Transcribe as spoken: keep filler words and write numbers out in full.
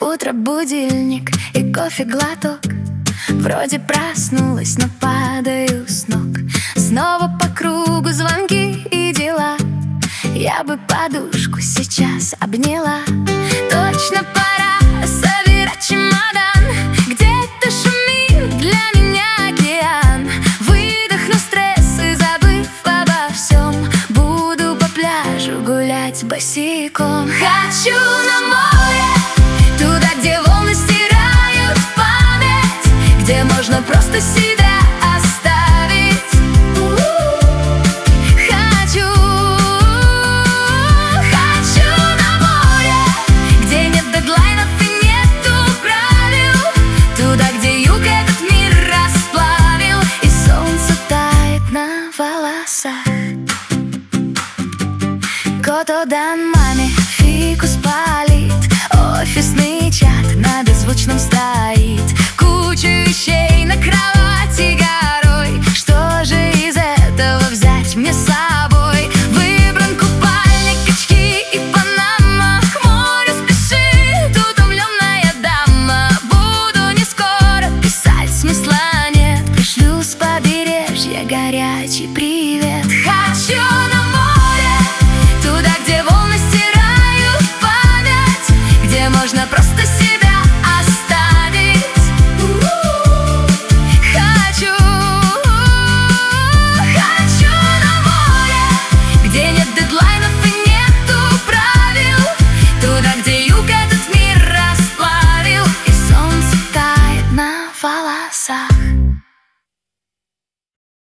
Утро, будильник и кофе глоток. Вроде проснулась, но падаю с ног. Снова по кругу звонки и дела. Я бы подушку сейчас обняла. Точно пора собирать чемодан. Где-то шумит для меня океан. Выдохну стресс и, забыв обо всем, буду по пляжу гулять босиком. Хочу на море, туда, где волны стирают память, где можно просто сидеть